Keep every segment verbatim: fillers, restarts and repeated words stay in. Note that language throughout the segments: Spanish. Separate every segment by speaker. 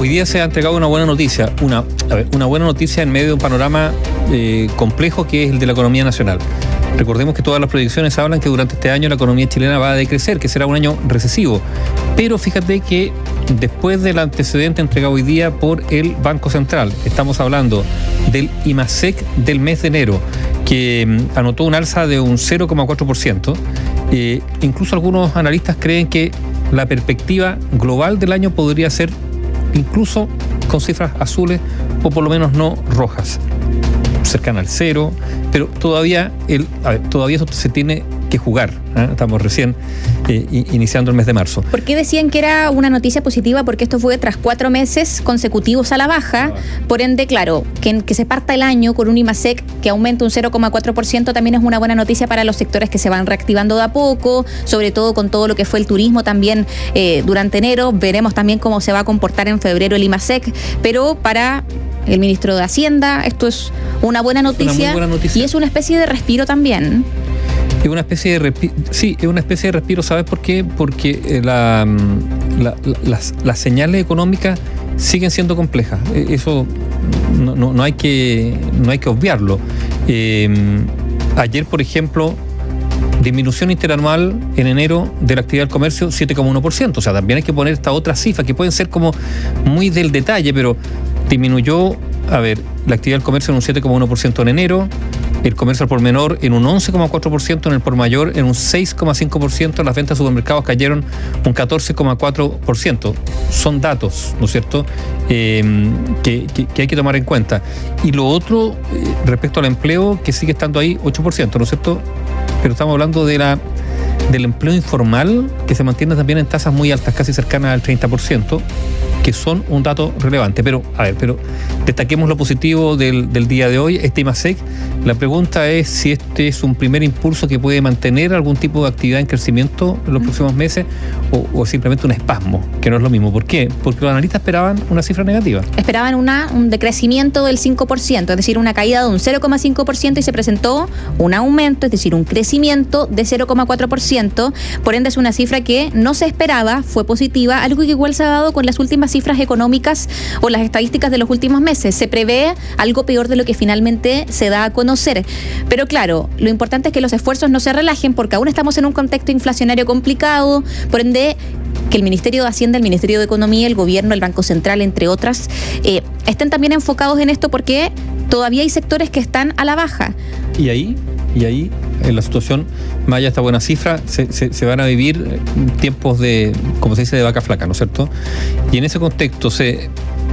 Speaker 1: hoy día se ha entregado una buena noticia, una, a ver, una buena noticia en medio de un panorama eh, complejo que es el de la economía nacional. Recordemos que todas las proyecciones hablan que durante este año la economía chilena va a decrecer, que será un año recesivo. Pero fíjate que después del antecedente entregado hoy día por el Banco Central, estamos hablando del IMASEC del mes de enero, que mm, anotó un alza de un cero coma cuatro por ciento. Eh, incluso algunos analistas creen que la perspectiva global del año podría ser incluso con cifras azules o por lo menos no rojas, cercana al cero, pero todavía el, a ver, todavía eso se tiene que jugar, ¿eh? Estamos recién eh, iniciando el mes de marzo.
Speaker 2: ¿Por qué decían que era una noticia positiva? Porque esto fue tras cuatro meses consecutivos a la baja, por ende, claro, que, que se parta el año con un IMASEC que aumenta un cero coma cuatro por ciento también es una buena noticia para los sectores que se van reactivando de a poco, sobre todo con todo lo que fue el turismo también eh, durante enero. Veremos también cómo se va a comportar en febrero el IMASEC, pero para el ministro de Hacienda esto es una buena noticia,
Speaker 1: una muy buena noticia.
Speaker 2: Y es una especie de respiro también.
Speaker 1: Es una especie de respiro, sí, es una especie de respiro, ¿sabes por qué? Porque la, la, la, las, las señales económicas siguen siendo complejas. Eso no, no, no hay que no hay que obviarlo. Eh, ayer, por ejemplo, disminución interanual en enero de la actividad del comercio, siete coma uno por ciento. O sea, también hay que poner esta otra cifra que pueden ser como muy del detalle, pero disminuyó, a ver, la actividad del comercio en un siete coma uno por ciento en enero, el comercio al por menor en un once coma cuatro por ciento, en el por mayor en un seis coma cinco por ciento, las ventas de supermercados cayeron un catorce coma cuatro por ciento. Son datos, ¿no es cierto?, eh, que, que, que hay que tomar en cuenta. Y lo otro, eh, respecto al empleo, que sigue estando ahí, ocho por ciento, ¿no es cierto?, pero estamos hablando de la del empleo informal, que se mantiene también en tasas muy altas, casi cercanas al treinta por ciento, que son un dato relevante. Pero, a ver, pero destaquemos lo positivo del, del día de hoy, este IMASEC. La pregunta es si este es un primer impulso que puede mantener algún tipo de actividad en crecimiento en los próximos meses o, o simplemente un espasmo, que no es lo mismo. ¿Por qué? Porque los analistas esperaban una cifra negativa.
Speaker 2: Esperaban una, un decrecimiento del cinco por ciento, es decir, una caída de un cero coma cinco por ciento y se presentó un aumento, es decir, un crecimiento de cero coma cuatro por ciento. Por ende es una cifra que no se esperaba, fue positiva, algo que igual se ha dado con las últimas cifras económicas o las estadísticas de los últimos meses. Se prevé algo peor de lo que finalmente se da a conocer. Pero claro, lo importante es que los esfuerzos no se relajen porque aún estamos en un contexto inflacionario complicado, por ende que el Ministerio de Hacienda, el Ministerio de Economía, el Gobierno, el Banco Central, entre otras, eh, estén también enfocados en esto porque todavía hay sectores que están a la baja.
Speaker 1: Y ahí, y ahí, en la situación, más allá de esta buena cifra, se, se, se van a vivir tiempos de, como se dice, de vaca flaca, ¿no es cierto? Y en ese contexto se...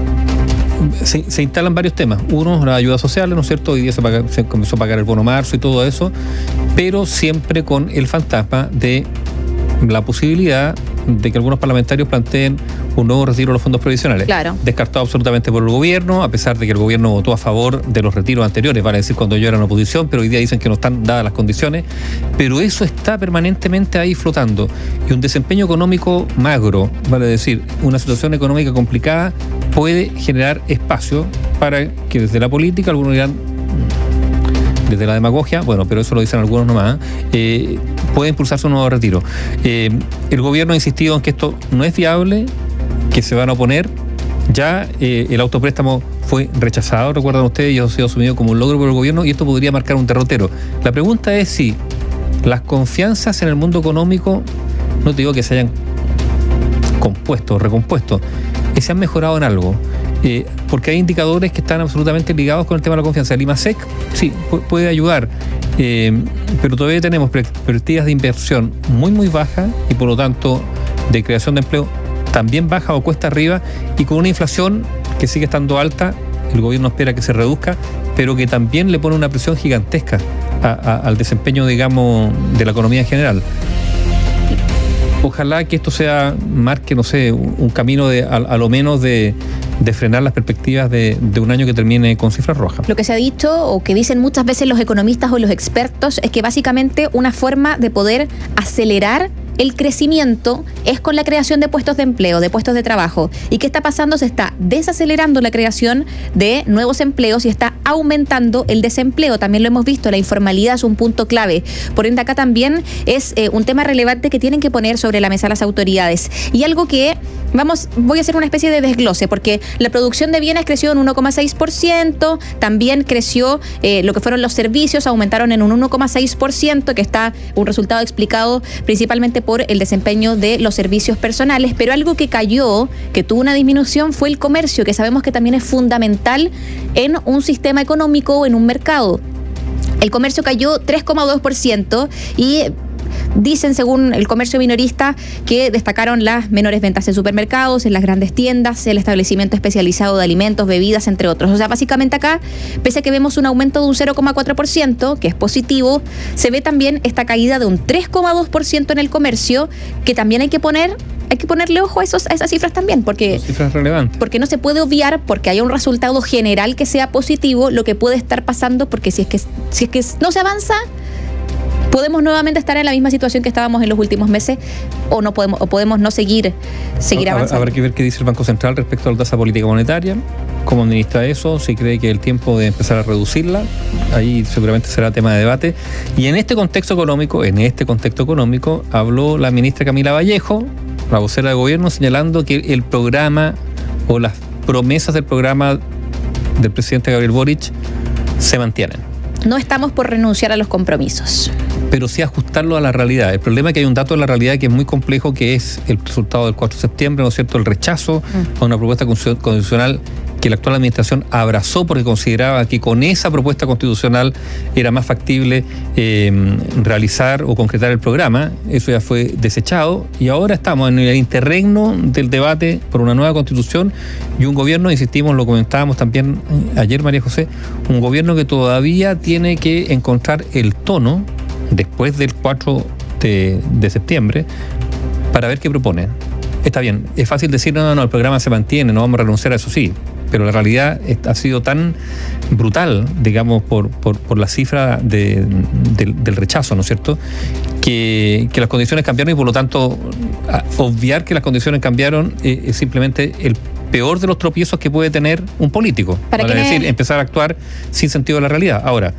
Speaker 1: Se, se instalan varios temas. Uno, las ayudas sociales, ¿no es cierto? Hoy día se, paga, se comenzó a pagar el bono marzo y todo eso, pero siempre con el fantasma de la posibilidad de que algunos parlamentarios planteen un nuevo retiro de los fondos provisionales.
Speaker 2: Claro.
Speaker 1: Descartado absolutamente por el gobierno, a pesar de que el gobierno votó a favor de los retiros anteriores, vale decir cuando yo era en oposición, pero hoy día dicen que no están dadas las condiciones, pero eso está permanentemente ahí flotando. Y un desempeño económico magro, vale decir, una situación económica complicada, puede generar espacio para que desde la política, algunos dirán, desde la demagogia, bueno, pero eso lo dicen algunos nomás, eh, puede impulsarse un nuevo retiro. Eh, el gobierno ha insistido en que esto no es viable, que se van a oponer. Ya eh, el autopréstamo fue rechazado, recuerdan ustedes, y ha sido asumido como un logro por el gobierno, y esto podría marcar un derrotero. La pregunta es si las confianzas en el mundo económico, no te digo que se hayan compuesto, recompuesto, que se han mejorado en algo. Eh, porque hay indicadores que están absolutamente ligados con el tema de la confianza. El IMASEC, sí, puede ayudar, eh, pero todavía tenemos perspectivas de inversión muy, muy bajas y por lo tanto de creación de empleo también baja o cuesta arriba, y con una inflación que sigue estando alta. El gobierno espera que se reduzca, pero que también le pone una presión gigantesca a, a, al desempeño, digamos, de la economía en general. Ojalá que esto sea, marque, no sé, un, un camino de, a, a lo menos de, de frenar las perspectivas de, de un año que termine con cifras rojas.
Speaker 2: Lo que se ha dicho, o que dicen muchas veces los economistas o los expertos, es que básicamente una forma de poder acelerar el crecimiento es con la creación de puestos de empleo, de puestos de trabajo. ¿Y qué está pasando? Se está desacelerando la creación de nuevos empleos y está aumentando el desempleo. También lo hemos visto, la informalidad es un punto clave. Por ende, acá también es eh, un tema relevante que tienen que poner sobre la mesa las autoridades. Y algo que Vamos, voy a hacer una especie de desglose, porque la producción de bienes creció en uno coma seis por ciento, también creció eh, lo que fueron los servicios, aumentaron en un uno coma seis por ciento, que está un resultado explicado principalmente por el desempeño de los servicios personales, pero algo que cayó, que tuvo una disminución, fue el comercio, que sabemos que también es fundamental en un sistema económico, en un mercado. El comercio cayó tres coma dos por ciento y dicen, según el comercio minorista, que destacaron las menores ventas en supermercados, en las grandes tiendas, el establecimiento especializado de alimentos, bebidas, entre otros. O sea, básicamente acá, pese a que vemos un aumento de un cero coma cuatro por ciento, que es positivo, se ve también esta caída de un tres coma dos por ciento en el comercio, que también hay que poner... Hay que ponerle ojo a, esos, a esas cifras también, porque,
Speaker 1: cifras relevantes.
Speaker 2: porque no se puede obviar, porque haya un resultado general que sea positivo, lo que puede estar pasando, porque si es que, si es que no se avanza, podemos nuevamente estar en la misma situación que estábamos en los últimos meses, o no podemos, o podemos no seguir, seguir avanzando.
Speaker 1: Habrá que ver qué dice el Banco Central respecto a la tasa política monetaria, cómo administra eso, si cree que es el tiempo de empezar a reducirla, ahí seguramente será tema de debate. Y en este contexto económico, en este contexto económico, habló la ministra Camila Vallejo, la vocera de gobierno, señalando que el programa o las promesas del programa del presidente Gabriel Boric se mantienen.
Speaker 2: No estamos por renunciar a los compromisos,
Speaker 1: pero sí ajustarlo a la realidad. El problema es que hay un dato de la realidad que es muy complejo, que es el resultado del cuatro de septiembre, ¿no es cierto?, el rechazo mm. a una propuesta constitucional que la actual administración abrazó porque consideraba que con esa propuesta constitucional era más factible eh, realizar o concretar el programa. Eso ya fue desechado y ahora estamos en el interregno del debate por una nueva constitución y un gobierno, insistimos, lo comentábamos también ayer, María José, un gobierno que todavía tiene que encontrar el tono después del cuatro de septiembre para ver qué propone. Está bien, es fácil decir, no, no, no, el programa se mantiene, no vamos a renunciar a eso, sí, pero la realidad ha sido tan brutal, digamos, por, por, por la cifra de, de, del rechazo, ¿no es cierto?, que, que las condiciones cambiaron y por lo tanto obviar que las condiciones cambiaron eh, es simplemente el peor de los tropiezos que puede tener un político.
Speaker 2: Para
Speaker 1: es decir, empezar a actuar sin sentido de la realidad. Ahora,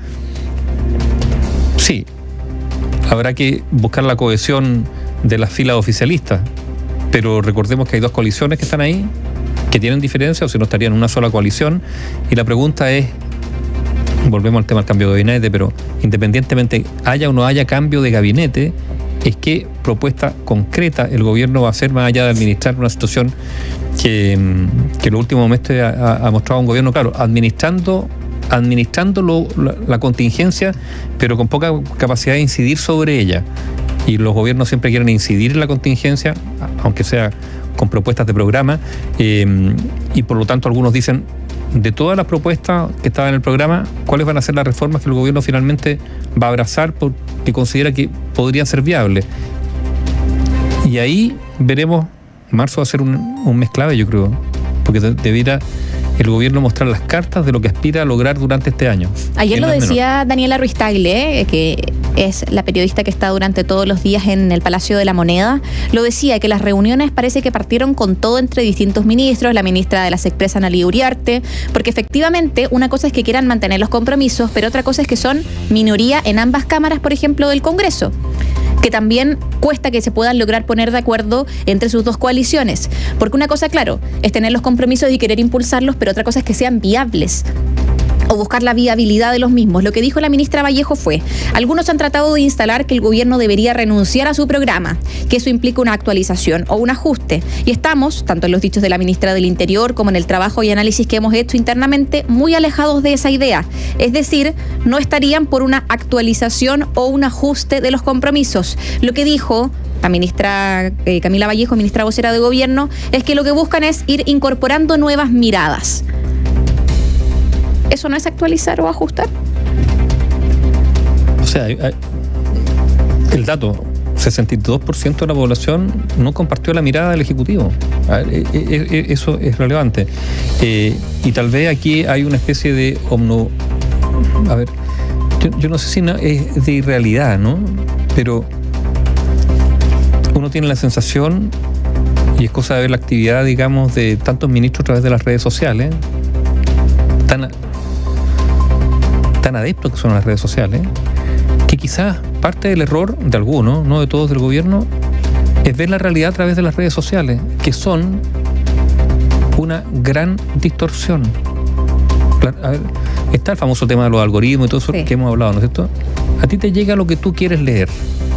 Speaker 1: sí, habrá que buscar la cohesión de las filas oficialistas, pero recordemos que hay dos coaliciones que están ahí, que tienen diferencias, o si no estarían en una sola coalición, y la pregunta es, volvemos al tema del cambio de gabinete, pero independientemente haya o no haya cambio de gabinete, es qué propuesta concreta el gobierno va a hacer más allá de administrar una situación que, que en los últimos meses ha, ha mostrado un gobierno, claro, administrando administrando lo, la, la contingencia, pero con poca capacidad de incidir sobre ella. Y los gobiernos siempre quieren incidir en la contingencia, aunque sea con propuestas de programa, eh, y por lo tanto algunos dicen, de todas las propuestas que estaban en el programa, ¿cuáles van a ser las reformas que el gobierno finalmente va a abrazar porque considera que podrían ser viables? Y ahí veremos, marzo va a ser un, un mes clave, yo creo, porque debiera el gobierno mostrar las cartas de lo que aspira a lograr durante este año.
Speaker 2: Ayer lo decía menor. Daniela Ruiz Tagle, eh, que es la periodista que está durante todos los días en el Palacio de la Moneda, lo decía, que las reuniones parece que partieron con todo entre distintos ministros, la ministra de la SECPRES, Analía Uriarte, porque efectivamente una cosa es que quieran mantener los compromisos, pero otra cosa es que son minoría en ambas cámaras, por ejemplo, del Congreso, que también cuesta que se puedan lograr poner de acuerdo entre sus dos coaliciones. Porque una cosa, claro, es tener los compromisos y querer impulsarlos, pero otra cosa es que sean viables o buscar la viabilidad de los mismos. Lo que dijo la ministra Vallejo fue, algunos han tratado de instalar que el gobierno debería renunciar a su programa, que eso implica una actualización o un ajuste. Y estamos, tanto en los dichos de la ministra del Interior como en el trabajo y análisis que hemos hecho internamente, muy alejados de esa idea. Es decir, no estarían por una actualización o un ajuste de los compromisos. Lo que dijo la ministra eh, Camila Vallejo, ministra vocera de gobierno, es que lo que buscan es ir incorporando nuevas miradas. ¿Eso no es actualizar o ajustar?
Speaker 1: O sea, hay, hay, el dato, sesenta y dos por ciento de la población no compartió la mirada del Ejecutivo. Ver, eso es relevante. Eh, y tal vez aquí hay una especie de omno... A ver, yo, yo no sé si no, es de irrealidad, ¿no? Pero uno tiene la sensación, y es cosa de ver la actividad, digamos, de tantos ministros a través de las redes sociales, tan... tan adeptos que son las redes sociales, que quizás parte del error de algunos, no de todos del gobierno, es ver la realidad a través de las redes sociales, que son una gran distorsión. A ver, está el famoso tema de los algoritmos y todo eso sí. que hemos hablado, ¿no es cierto? A ti te llega lo que tú quieres leer.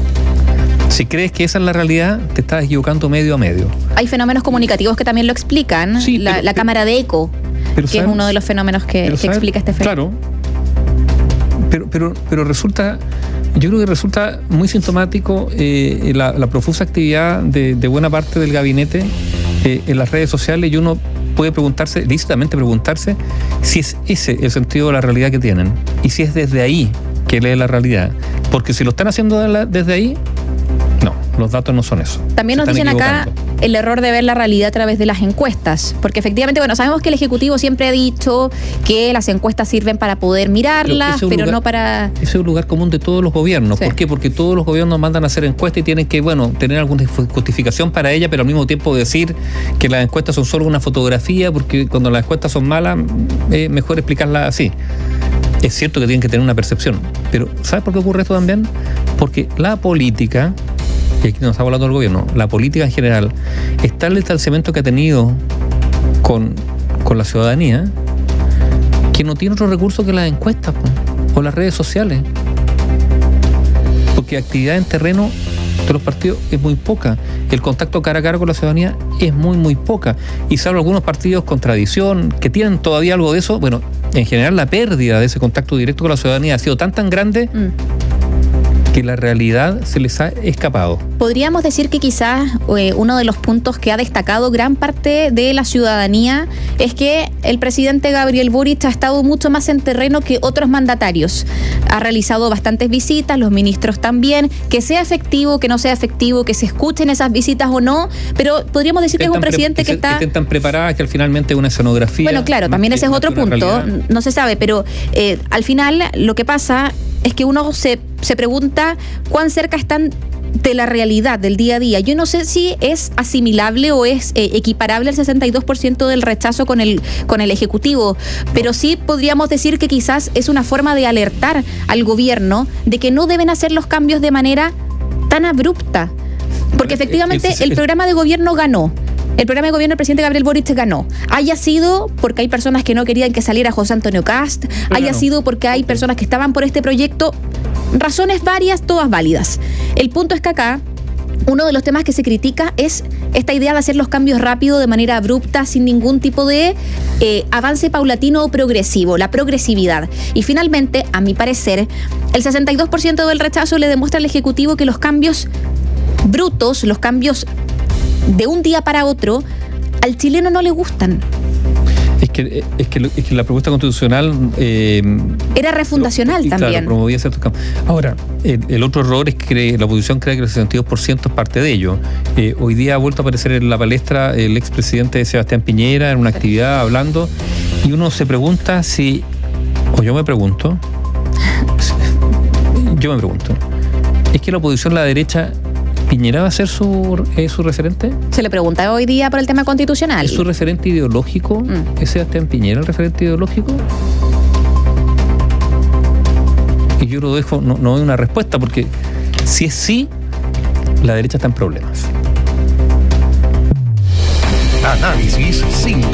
Speaker 1: Si crees que esa es la realidad, te estás equivocando medio a medio.
Speaker 2: Hay fenómenos comunicativos que también lo explican. Sí, la, pero, la cámara de eco, que sabes, es uno de los fenómenos que, que sabes, explica este fenómeno.
Speaker 1: Claro, pero, pero, pero resulta, yo creo que resulta muy sintomático eh, la, la profusa actividad de, de buena parte del gabinete eh, en las redes sociales, y uno puede preguntarse, lícitamente preguntarse, si es ese el sentido de la realidad que tienen, y si es desde ahí que lee la realidad. Porque si lo están haciendo de la, desde ahí, no, los datos no son eso.
Speaker 2: También nos dicen acá el error de ver la realidad a través de las encuestas, porque efectivamente, bueno, sabemos que el Ejecutivo siempre ha dicho que las encuestas sirven para poder mirarlas, pero, pero
Speaker 1: lugar,
Speaker 2: no para...
Speaker 1: Ese es un lugar común de todos los gobiernos. Sí. ¿Por qué? Porque todos los gobiernos mandan a hacer encuestas y tienen que, bueno, tener alguna justificación para ella, pero al mismo tiempo decir que las encuestas son solo una fotografía, porque cuando las encuestas son malas, es mejor explicarlas así. Es cierto que tienen que tener una percepción, pero ¿sabes por qué ocurre esto también? Porque la política, y aquí no estamos hablando del gobierno, la política en general, está el distanciamiento que ha tenido con, con la ciudadanía, que no tiene otro recurso que las encuestas o las redes sociales. Porque actividad en terreno de los partidos es muy poca. El contacto cara a cara con la ciudadanía es muy, muy poca. Y salvo algunos partidos con tradición, que tienen todavía algo de eso, bueno, en general la pérdida de ese contacto directo con la ciudadanía ha sido tan, tan grande mm. que la realidad se les ha escapado.
Speaker 2: Podríamos decir que quizás eh, uno de los puntos que ha destacado gran parte de la ciudadanía es que el presidente Gabriel Boric ha estado mucho más en terreno que otros mandatarios. Ha realizado bastantes visitas, los ministros también, que sea efectivo, que no sea efectivo, que se escuchen esas visitas o no, pero podríamos decir que es un presidente que, que está...
Speaker 1: Que estén tan preparadas que al finalmente una escenografía...
Speaker 2: Bueno, claro, también ese es otro punto, no se sabe, pero eh, al final lo que pasa es que uno se, se pregunta cuán cerca están de la realidad del día a día. Yo no sé si es asimilable o es eh, equiparable el sesenta y dos por ciento del rechazo con el, con el Ejecutivo, pero sí podríamos decir que quizás es una forma de alertar al gobierno de que no deben hacer los cambios de manera tan abrupta, porque efectivamente el programa de gobierno ganó. El programa de gobierno del presidente Gabriel Boric ganó. Haya sido porque hay personas que no querían que saliera José Antonio Cast, claro. haya sido porque hay personas que estaban por este proyecto, razones varias, todas válidas. El punto es que acá uno de los temas que se critica es esta idea de hacer los cambios rápido, de manera abrupta, sin ningún tipo de eh, avance paulatino o progresivo, la progresividad. Y finalmente, a mi parecer, el sesenta y dos por ciento del rechazo le demuestra al Ejecutivo que los cambios brutos, los cambios de un día para otro, al chileno no le gustan.
Speaker 1: Es que, es que, es que la propuesta constitucional... Eh,
Speaker 2: era refundacional
Speaker 1: lo,
Speaker 2: también.
Speaker 1: Claro, promovía ciertos cambios. Ahora, el, el otro error es que la oposición cree que el sesenta y dos por ciento es parte de ello. Eh, hoy día ha vuelto a aparecer en la palestra el expresidente Sebastián Piñera en una actividad hablando, y uno se pregunta si... O yo me pregunto... Yo me pregunto... ¿Es que la oposición, la derecha... ¿Piñera va a ser su, eh, su referente?
Speaker 2: Se le pregunta hoy día por el tema constitucional.
Speaker 1: ¿Es su referente ideológico? Mm. ¿Es Sebastián Piñera el referente ideológico? Y yo lo dejo, no, no doy una respuesta, porque si es sí, la derecha está en problemas.
Speaker 3: Análisis cinco.